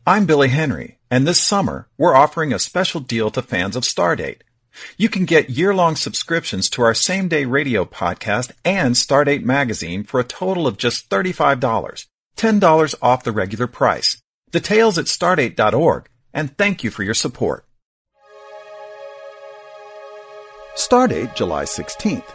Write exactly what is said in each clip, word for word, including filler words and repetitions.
I'm Billy Henry, and this summer we're offering a special deal to fans of Stardate. You can get year-long subscriptions to our same-day radio podcast and Stardate magazine for a total of just thirty-five dollars, ten dollars off the regular price. Details at stardate dot org, and thank you for your support. Stardate, July sixteenth.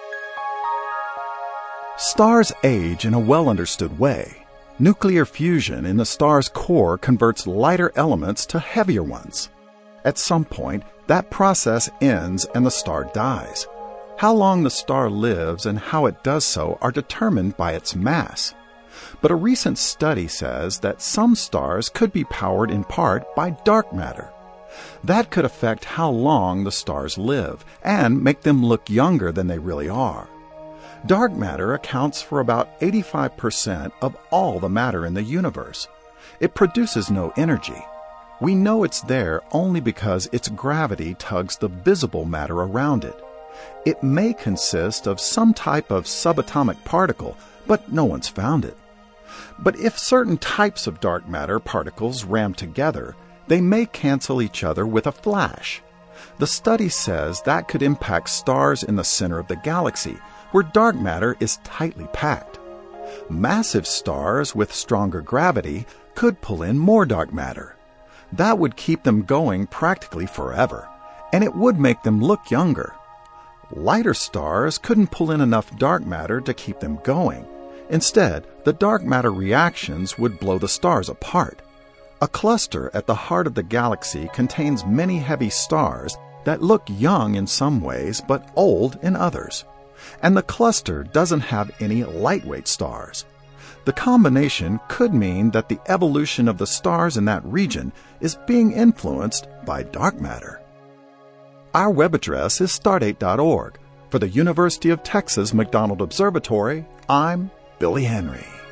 Stars age in a well-understood way. Nuclear fusion in the star's core converts lighter elements to heavier ones. At some point, that process ends and the star dies. How long the star lives and how it does so are determined by its mass. But a recent study says that some stars could be powered in part by dark matter. That could affect how long the stars live and make them look younger than they really are. Dark matter accounts for about eighty-five percent of all the matter in the universe. It produces no energy. We know it's there only because its gravity tugs the visible matter around it. It may consist of some type of subatomic particle, but no one's found it. But if certain types of dark matter particles ram together, they may cancel each other with a flash. The study says that could impact stars in the center of the galaxy, where dark matter is tightly packed. Massive stars with stronger gravity could pull in more dark matter. That would keep them going practically forever, and it would make them look younger. Lighter stars couldn't pull in enough dark matter to keep them going. Instead, the dark matter reactions would blow the stars apart. A cluster at the heart of the galaxy contains many heavy stars that look young in some ways but old in others. And the cluster doesn't have any lightweight stars. The combination could mean that the evolution of the stars in that region is being influenced by dark matter. Our web address is stardate dot org. For the University of Texas McDonald Observatory, I'm Billy Henry.